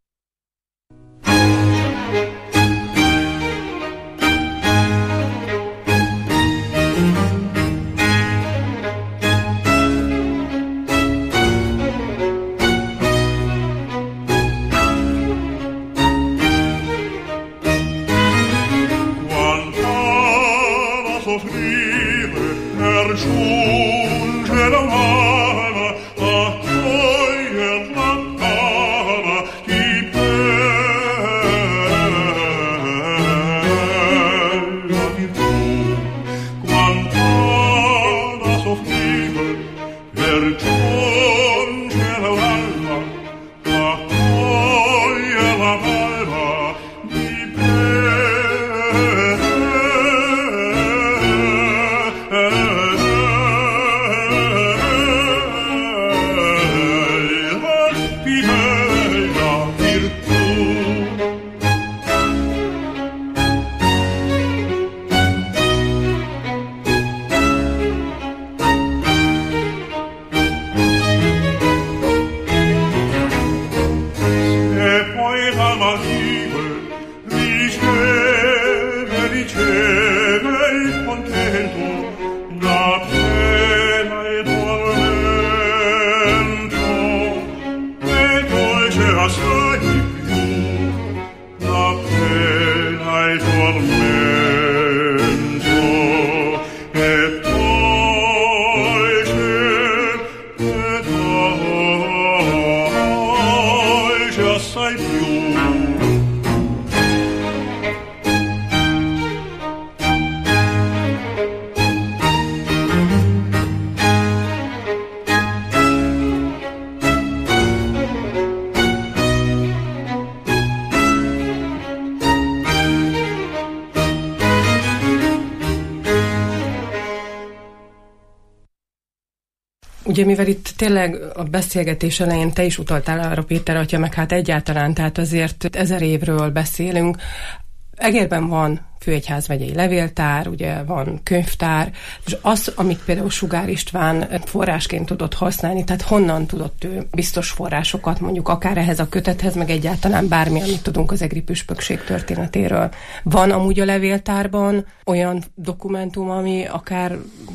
Ugye, mivel itt tényleg a beszélgetés elején te is utaltál arra, Péter atya, meg hát egyáltalán, tehát azért 1000 évről beszélünk. Egerben van főegyházmegyei levéltár, ugye van könyvtár, és az, amit például Sugár István forrásként tudott használni, tehát honnan tudott ő biztos forrásokat, mondjuk akár ehhez a kötethez, meg egyáltalán bármi, amit tudunk az egri püspökség történetéről. Van amúgy a levéltárban olyan dokumentum, ami akár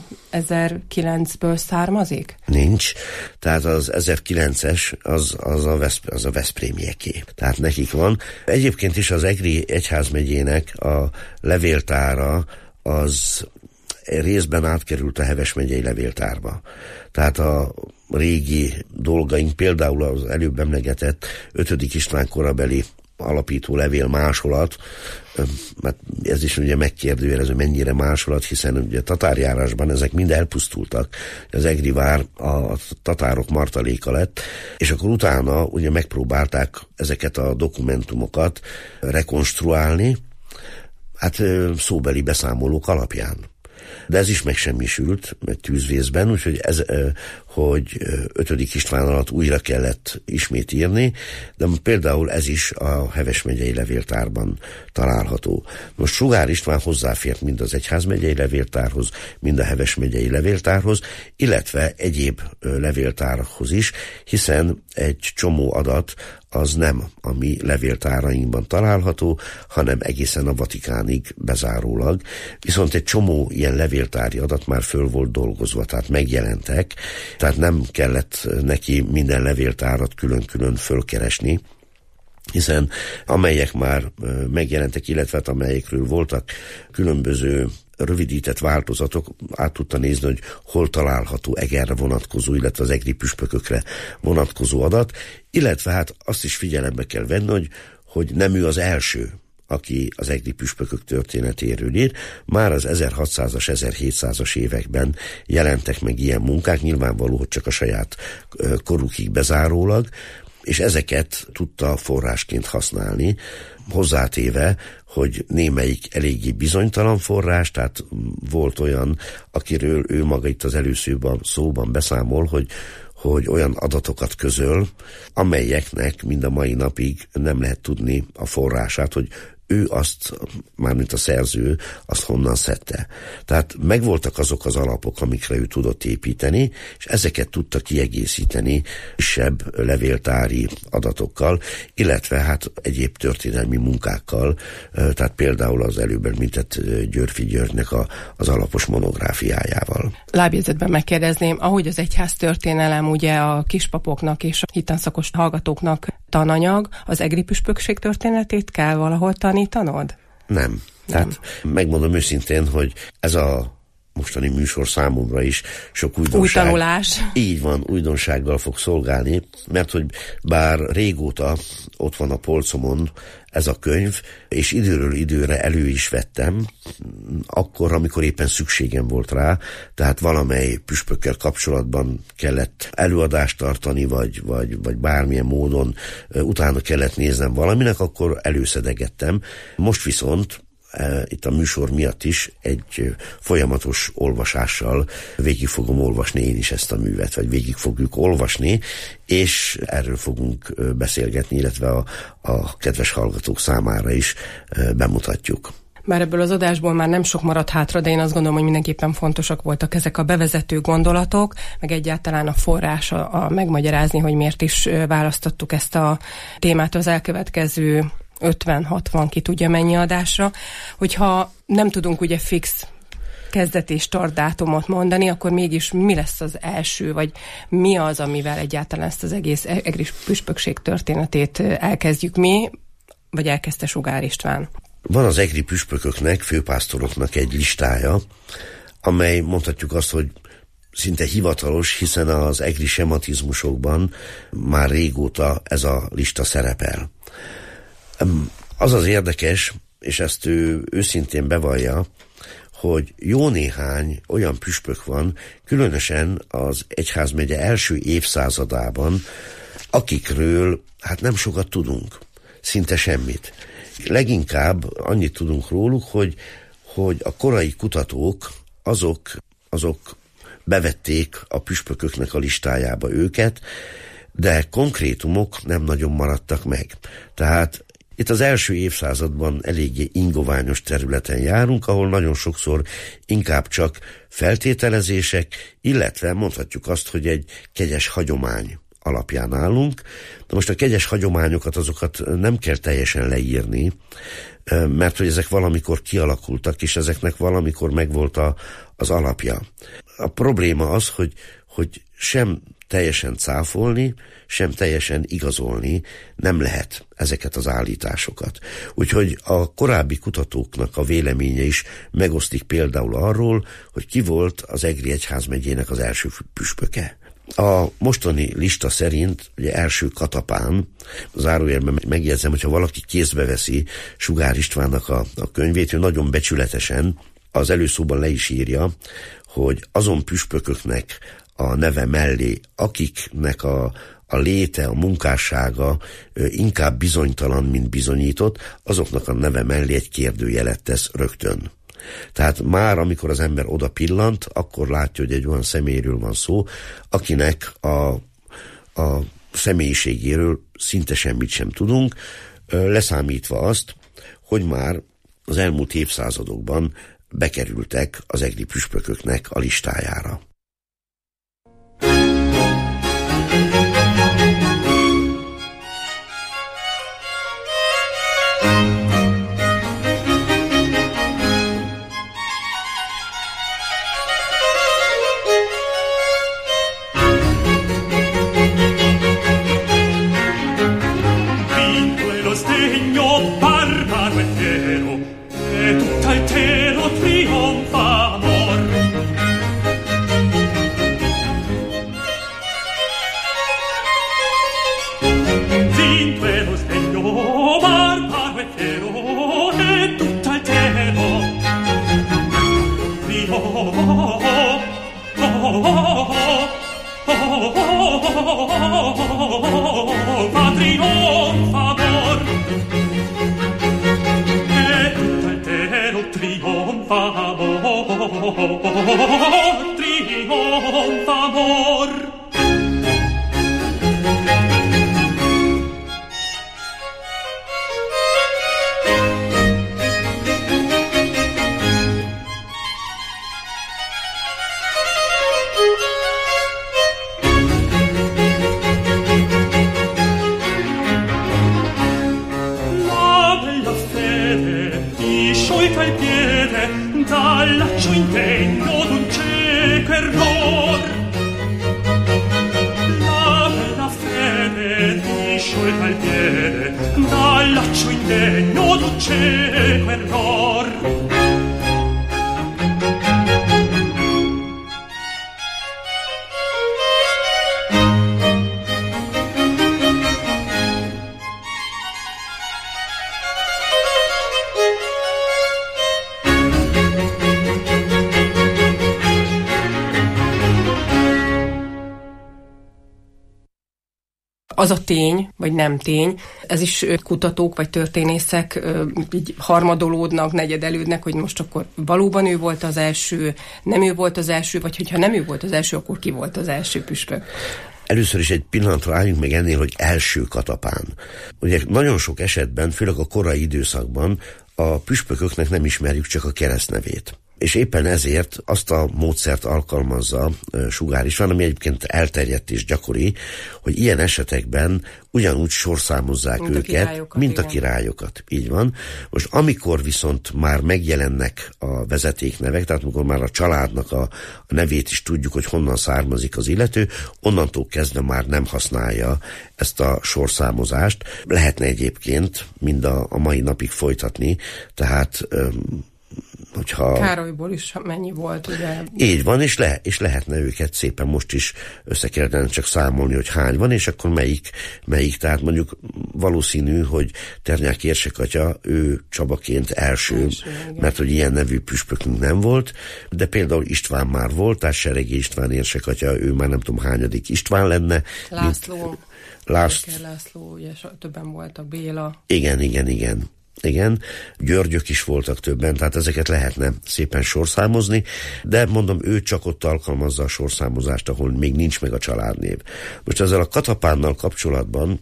1009-ből származik? Nincs. Tehát az 1009-es az a veszprémieké. Tehát nekik van. Egyébként is az egri egyházmegyének a levéltára az részben átkerült a Heves megyei levéltárba. Tehát a régi dolgaink, például az előbb emlegetett 5. István korabeli alapító levél másolat, mert ez is ugye megkérdőjelező, mennyire másolat, hiszen ugye tatárjárásban ezek mind elpusztultak. Az egri vár a tatárok martaléka lett, és akkor utána ugye megpróbálták ezeket a dokumentumokat rekonstruálni, hát szóbeli beszámolók alapján. De ez is megsemmisült tűzvészben, úgyhogy hogy 5. István alatt újra kellett ismét írni, de például ez is a Heves megyei levéltárban található. Most Sugár István hozzáfért mind az egyházmegyei levéltárhoz, mind a Heves megyei levéltárhoz, illetve egyéb levéltárhoz is, hiszen egy csomó adat az nem a mi levéltárainkban található, hanem egészen a Vatikánig bezárólag. Viszont egy csomó ilyen levéltári adat már föl volt dolgozva, tehát megjelentek, tehát nem kellett neki minden levéltárat külön-külön fölkeresni, hiszen amelyek már megjelentek, illetve amelyekről voltak különböző rövidített változatok, át tudta nézni, hogy hol található Egerre vonatkozó, illetve az egri püspökökre vonatkozó adat, illetve hát azt is figyelembe kell venni, hogy nem ő az első, aki az egri püspökök történetéről ír. Már az 1600-as, 1700-as években jelentek meg ilyen munkák, nyilvánvaló, hogy csak a saját korukig bezárólag, és ezeket tudta forrásként használni, hozzátéve, hogy némelyik eléggé bizonytalan forrás, tehát volt olyan, akiről ő maga itt az szóban beszámol, hogy olyan adatokat közöl, amelyeknek mind a mai napig nem lehet tudni a forrását, hogy ő azt, mármint a szerző, azt honnan szedte. Tehát megvoltak azok az alapok, amikre ő tudott építeni, és ezeket tudta kiegészíteni kisebb levéltári adatokkal, illetve hát egyéb történelmi munkákkal, tehát például az előbb említett Györffy Györgynek az alapos monográfiájával. Lábjegyzetben megkérdezném, ahogy az egyház történelem ugye a kispapoknak és a hittanszakos hallgatóknak tananyag, az egri püspökség történetét kell valahol tanítanod? Nem. Tehát megmondom őszintén, hogy ez a mostani műsor számomra is sok újdonság. Új tanulás. Így van, újdonsággal fog szolgálni, mert hogy bár régóta ott van a polcomon ez a könyv, és időről időre elő is vettem, akkor, amikor éppen szükségem volt rá, tehát valamely püspökkel kapcsolatban kellett előadást tartani, vagy bármilyen módon utána kellett néznem valaminek, akkor előszedegettem. Most viszont itt a műsor miatt is egy folyamatos olvasással végig fogom olvasni én is ezt a művet, vagy végig fogjuk olvasni, és erről fogunk beszélgetni, illetve a kedves hallgatók számára is bemutatjuk. Bár ebből az adásból már nem sok maradt hátra, de én azt gondolom, hogy mindenképpen fontosak voltak ezek a bevezető gondolatok, meg egyáltalán a forrás, a megmagyarázni, hogy miért is választottuk ezt a témát az elkövetkező 50-60 ki tudja mennyi adásra. Hogyha nem tudunk ugye fix kezdet és startdátumot mondani, akkor mégis mi lesz az első, vagy mi az, amivel egyáltalán ezt az egész egri püspökség történetét elkezdjük mi, vagy elkezdte Sugár István? Van az egri püspököknek, főpásztoroknak egy listája, amely mondhatjuk azt, hogy szinte hivatalos, hiszen az egri sematizmusokban már régóta ez a lista szerepel. Az az érdekes, és ezt ő őszintén bevallja, hogy jó néhány olyan püspök van, különösen az egyházmegye első évszázadában, akikről hát nem sokat tudunk, szinte semmit. Leginkább annyit tudunk róluk, hogy a korai kutatók azok bevették a püspököknek a listájába őket, de konkrétumok nem nagyon maradtak meg. Tehát itt az első évszázadban eléggé ingoványos területen járunk, ahol nagyon sokszor inkább csak feltételezések, illetve mondhatjuk azt, hogy egy kegyes hagyomány alapján állunk. De most a kegyes hagyományokat, azokat nem kell teljesen leírni, mert hogy ezek valamikor kialakultak, és ezeknek valamikor megvolt az alapja. A probléma az, hogy sem teljesen cáfolni, sem teljesen igazolni nem lehet ezeket az állításokat. Úgyhogy a korábbi kutatóknak a véleménye is megosztik például arról, hogy ki volt az egri egyházmegyének az első püspöke. A mostani lista szerint ugye első katapán, zárójelben megjegyzem, hogyha valaki kézbe veszi Sugár Istvánnak a könyvét, ő nagyon becsületesen az előszóban le is írja, hogy azon püspököknek a neve mellé, akiknek a léte, a munkássága inkább bizonytalan, mint bizonyított, azoknak a neve mellé egy kérdőjelet tesz rögtön. Tehát már, amikor az ember oda pillant, akkor látja, hogy egy olyan személyről van szó, akinek a személyiségéről szinte semmit sem tudunk, leszámítva azt, hogy már az elmúlt évszázadokban bekerültek az egri püspököknek a listájára. Vinto e lo sdegno barbaro e fiero Az a tény, vagy nem tény, ez is kutatók vagy történészek így harmadolódnak, negyedelődnek, hogy most akkor valóban ő volt az első, nem ő volt az első, vagy hogyha nem ő volt az első, akkor ki volt az első püspök? Először is egy pillanatra álljunk meg ennél, hogy első katapán. Ugye nagyon sok esetben, főleg a korai időszakban a püspököknek nem ismerjük csak a keresztnevét. És éppen ezért azt a módszert alkalmazza Sugár István, ami egyébként elterjedt és gyakori, hogy ilyen esetekben ugyanúgy sorszámozzák őket, mint a királyokat. Így van. Most amikor viszont már megjelennek a vezetéknevek, tehát amikor már a családnak a nevét is tudjuk, hogy honnan származik az illető, onnantól kezdve már nem használja ezt a sorszámozást. Lehetne egyébként mind a mai napig folytatni, tehát hogyha... Károlyból is mennyi volt, ugye? Így van, és lehetne őket szépen most is össze kellene csak számolni, hogy hány van, és akkor melyik, tehát mondjuk valószínű, hogy Ternyák érsekatya, ő Csabaként első, mert hogy ilyen nevű püspökünk nem volt, de például István már volt, tehát Seregi István érsekatya, ő már nem tudom hányadik István lenne. László, ugye többen voltak, Béla. Igen, Györgyök is voltak többen, tehát ezeket lehetne szépen sorszámozni, de mondom, ő csak ott alkalmazza a sorszámozást, ahol még nincs meg a családnév. Most ezzel a katapánnal kapcsolatban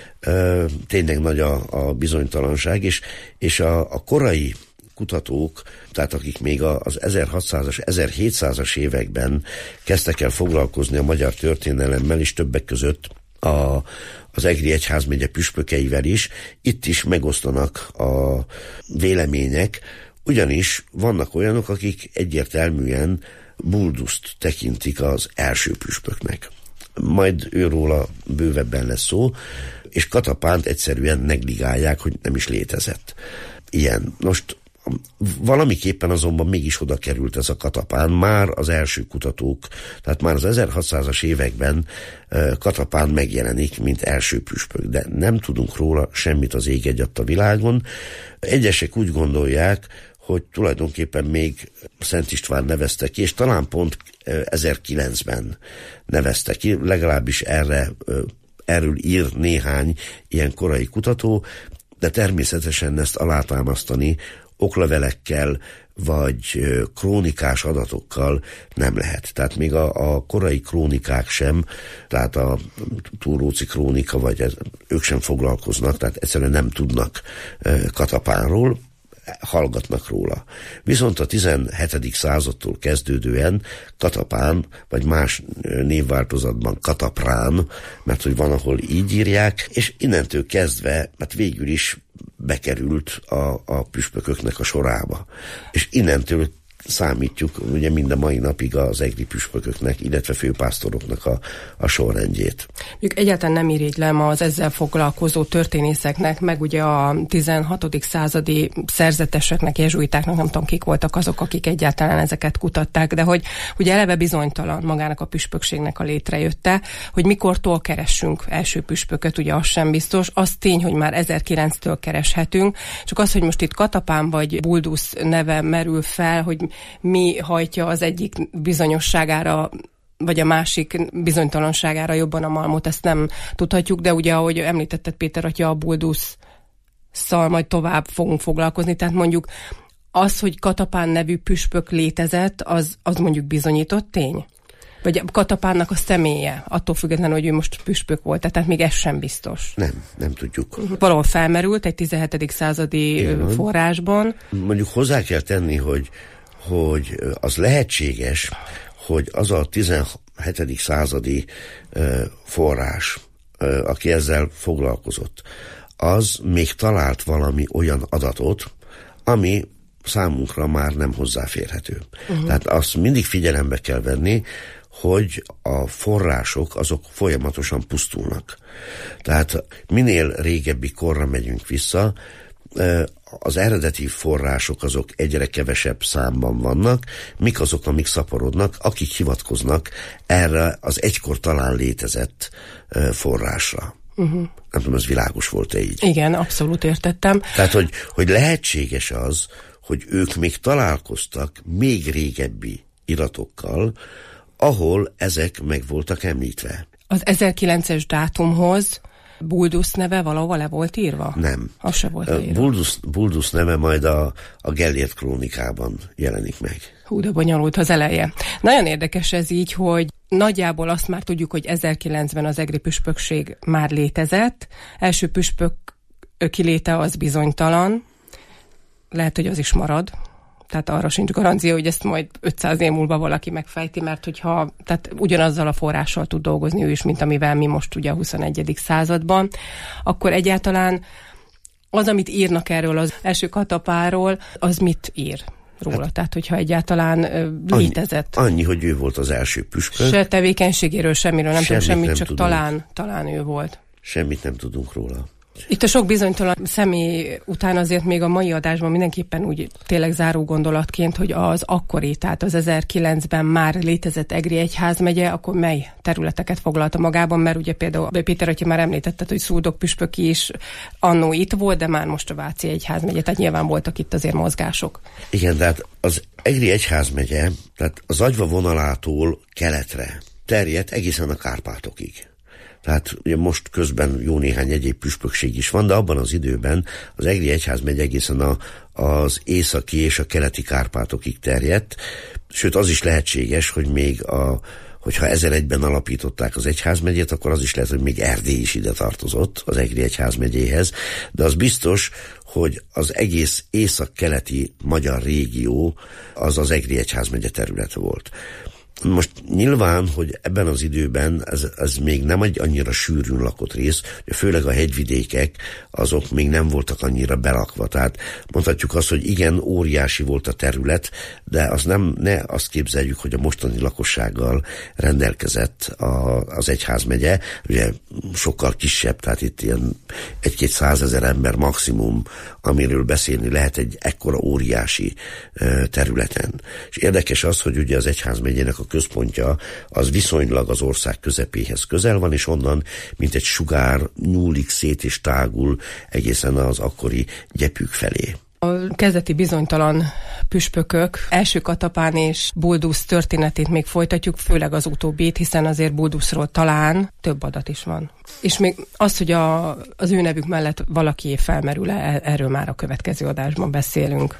tényleg nagy a bizonytalanság, és a korai kutatók, tehát akik még az 1600-as, 1700-as években kezdtek el foglalkozni a magyar történelemmel, és többek között az Egri egyházmegye püspökeivel is, itt is megosztanak a vélemények, ugyanis vannak olyanok, akik egyértelműen Bulduszt tekintik az első püspöknek. Majd őróla bővebben lesz szó, és Katapánt egyszerűen negligálják, hogy nem is létezett. Ilyen. Most valamiképpen azonban mégis oda került ez a Katapán, már az első kutatók, tehát már az 1600-as években Katapán megjelenik, mint első püspök, de nem tudunk róla semmit az ég egyatt a világon. Egyesek úgy gondolják, hogy tulajdonképpen még Szent István nevezte ki, és talán pont 1009-ben nevezte ki, legalábbis erről ír néhány ilyen korai kutató, de természetesen ezt alátámasztani oklevelekkel vagy krónikás adatokkal nem lehet. Tehát még a korai krónikák sem, tehát a Túróci krónika, vagy ők sem foglalkoznak, tehát egyszerűen nem tudnak Katapánról, hallgatnak róla. Viszont a 17. századtól kezdődően Katapán, vagy más névváltozatban Kataprán, mert hogy van, ahol így írják, és innentől kezdve, hát végül is bekerült a püspököknek a sorába. És innentől számítjuk ugye mind a mai napig az egri püspököknek, illetve főpásztoroknak a sorrendjét. Egyáltalán nem irigylem az ezzel foglalkozó történészeknek, meg ugye a 16. századi szerzeteseknek, jezsuitáknak, nem tudom kik voltak azok, akik egyáltalán ezeket kutatták, de hogy ugye eleve bizonytalan magának a püspökségnek a létrejötte, hogy mikortól keressünk első püspököt, ugye az sem biztos. Az tény, hogy már 1009-től kereshetünk, csak az, hogy most itt Katapán vagy Buldusz neve merül fel, hogy mi hajtja az egyik bizonyosságára, vagy a másik bizonytalanságára jobban a malmot, ezt nem tudhatjuk, de ugye, ahogy említetted, Péter atya, a buldusszal majd tovább fogunk foglalkozni, tehát mondjuk az, hogy Katapán nevű püspök létezett, az mondjuk bizonyított tény? Vagy Katapánnak a személye, attól függetlenül, hogy ő most püspök volt, tehát még ez sem biztos. Nem tudjuk. Valahol felmerült egy 17. századi forrásban. Mondjuk hozzá kell tenni, hogy az lehetséges, hogy az a 17. századi forrás, aki ezzel foglalkozott, az még talált valami olyan adatot, ami számunkra már nem hozzáférhető. Tehát azt mindig figyelembe kell venni, hogy a források azok folyamatosan pusztulnak. Tehát minél régebbi korra megyünk vissza, az eredeti források azok egyre kevesebb számban vannak, mik azok, amik szaporodnak, akik hivatkoznak erre az egykor talán létezett forrásra. Nem tudom, ez világos volt-e így? Igen, abszolút értettem. Tehát, hogy lehetséges az, hogy ők még találkoztak még régebbi iratokkal, ahol ezek meg voltak említve. Az 1009-es dátumhoz Buldusz neve valahol le volt írva? Nem. Az se volt írva. Buldusz neve majd a Gellért krónikában jelenik meg. Hú, de bonyolult az eleje. Nagyon érdekes ez így, hogy nagyjából azt már tudjuk, hogy 1009-ben az egri püspökség már létezett. Első püspök kiléte az bizonytalan. Lehet, hogy az is marad. Tehát arra sincs garancia, hogy ezt majd 500 év múlva valaki megfejti, mert tehát ugyanazzal a forrással tud dolgozni ő is, mint amivel mi most ugye a 21. században, akkor egyáltalán az, amit írnak erről az első Katapáról, az mit ír róla? Tehát, hogyha egyáltalán létezett. Annyi, hogy ő volt az első püspök. Se tevékenységéről, semmiről nem tudunk semmit, csak talán ő volt. Semmit nem tudunk róla. Itt a sok bizonytalan személy után azért még a mai adásban mindenképpen úgy tényleg záró gondolatként, hogy az akkori, tehát az 1009-ben már létezett egri egyházmegye, akkor mely területeket foglalta magában, mert ugye például Péter atya már említette, hogy Szúldok püspöki is annó itt volt, de már most a váci egyházmegye, tehát nyilván voltak itt azért mozgások. Igen, tehát az egri egyházmegye, tehát az Agyva vonalától keletre terjedt egészen a Kárpátokig. Tehát ugye most közben jó néhány egyéb püspökség is van, de abban az időben az egri egyházmegye egészen az északi és a keleti Kárpátokig terjedt, sőt az is lehetséges, hogy még hogyha 1001-ben alapították az egyházmegyét, akkor az is lehet, hogy még Erdély is ide tartozott az egri egyházmegyéhez, de az biztos, hogy az egész észak-keleti magyar régió az egri egyházmegye terület volt. Most nyilván, hogy ebben az időben ez még nem egy annyira sűrűn lakott rész, főleg a hegyvidékek azok még nem voltak annyira belakva. Tehát mondhatjuk azt, hogy igen, óriási volt a terület, de ne azt képzeljük, hogy a mostani lakossággal rendelkezett az egyházmegye, ugye sokkal kisebb, tehát itt ilyen 1-200 ezer ember maximum, amiről beszélni lehet egy ekkora óriási területen. És érdekes az, hogy ugye az egyházmegyének a központja az viszonylag az ország közepéhez közel van, és onnan mint egy sugár nyúlik szét és tágul egészen az akkori Gyepük felé. A kezdeti bizonytalan püspökök, első Katapán és Buldusz történetét még folytatjuk, főleg az utóbbit, hiszen azért Bulduszról talán több adat is van. És még az, hogy az ő nevük mellett valaki felmerül, erről már a következő adásban beszélünk.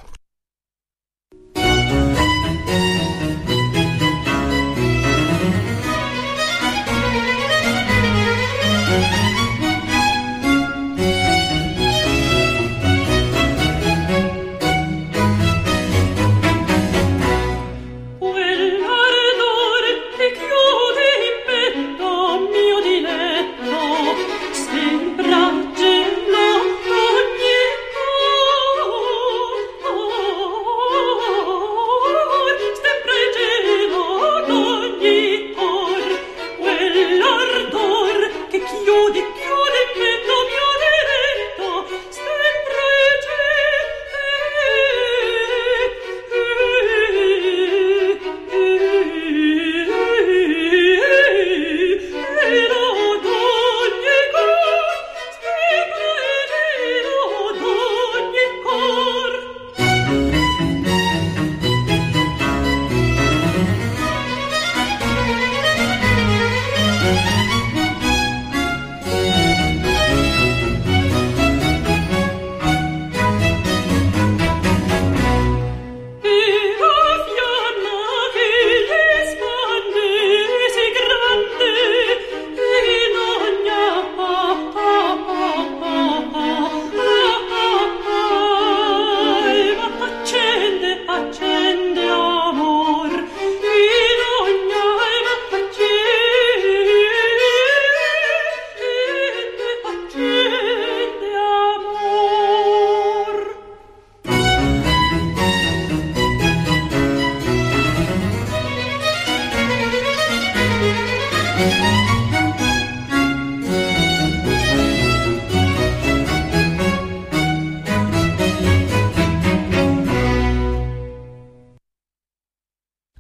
Oh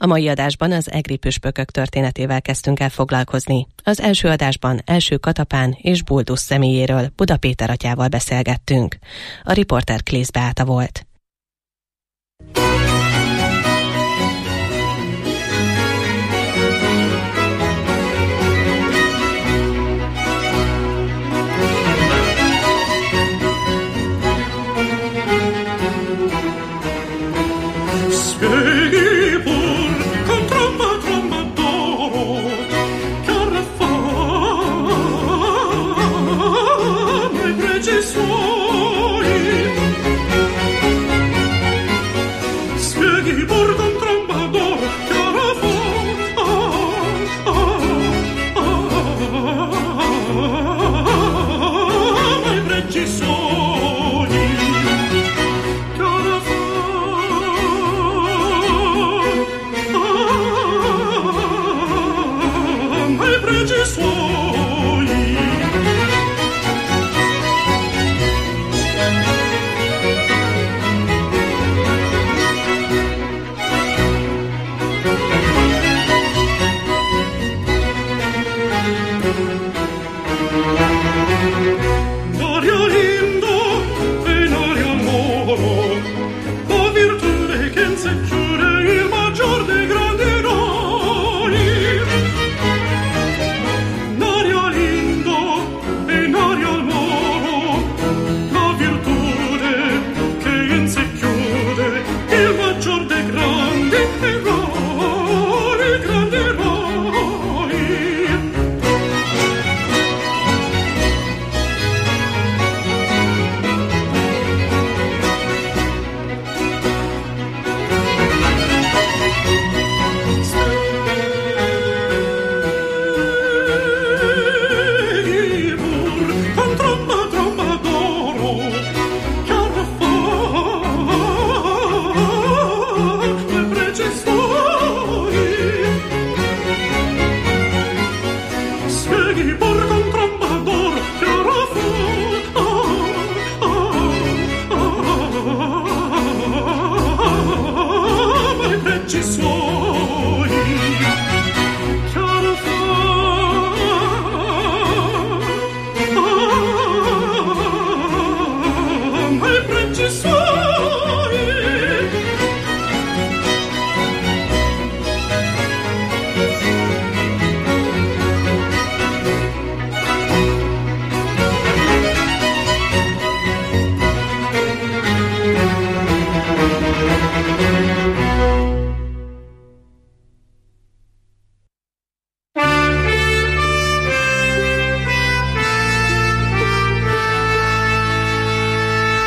A mai adásban az egri püspökök történetével kezdtünk el foglalkozni. Az első adásban Első Katapán és Buldusz személyéről Buda Péter atyával beszélgettünk. A riporter Klész Beáta volt.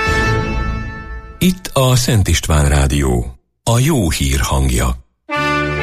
Itt a Szent István Rádió, a jó hír hangja.